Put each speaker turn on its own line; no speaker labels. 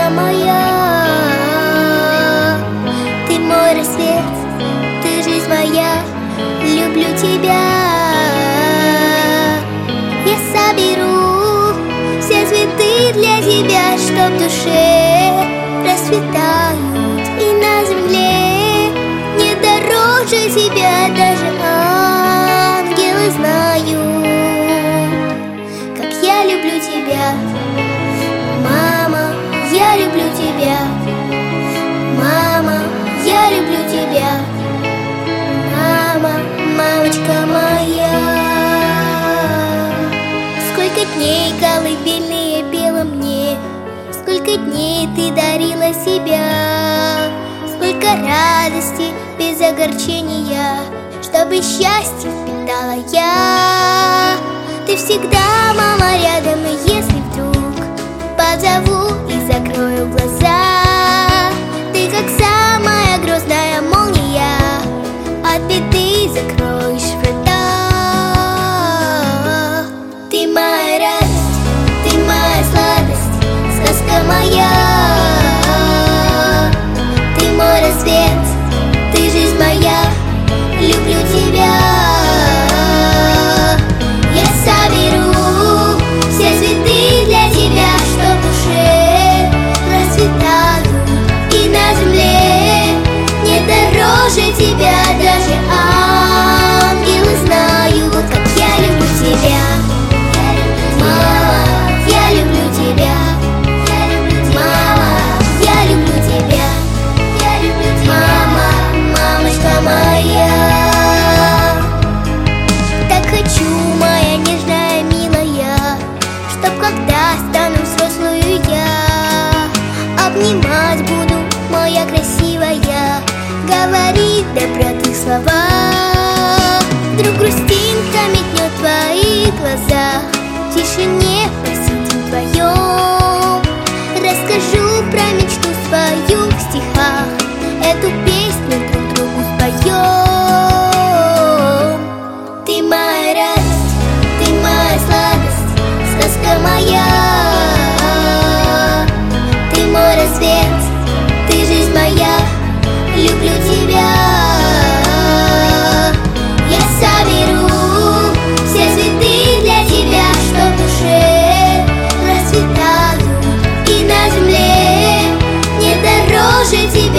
мамочка моя. Ты мой рассвет, ты жизнь моя, люблю тебя. Я соберу все цветы для тебя, чтоб в душе расцветают, и на земле не дороже тебя даже ангелы знают. Как я люблю тебя, мама, я люблю тебя. Мама, я люблю тебя. Мама, мамочка моя. Сколько дней колыбельные пела мне, сколько дней ты дарила себя, сколько радости без огорчения, чтобы счастье впитала я. Ты всегда, мама, рядом, и если вдруг позову и закрою глаза, ты как самая грозная молния, от беды закроешь врата. Ты моя радость, ты моя сладость, сказка моя. Ты мой рассвет, ты жизнь моя, люблю тебя. Я соберу все цветы для тебя, что в душе расцветают, и на земле не дороже тебя даже ангелы знают. Как я люблю тебя, мама, я люблю тебя. Мама, я люблю тебя. Мама, мамочка моя. Так хочу, моя нежная, милая, чтоб когда стану взрослую я, обнимать буду, моя красивая, говорить доброты слова. Вдруг грустинка мелькнет в твоих глазах, в тишине посидим вдвоем. Расскажу про мечту свою в стихах, эту песню друг другу споем. Ты моя радость, ты моя сладость, сказка моя. Ты мой рассвет, ты жизнь моя, люблю тебя. Я соберу все цветы для тебя, что в душе расцветают, и на земле не дороже тебя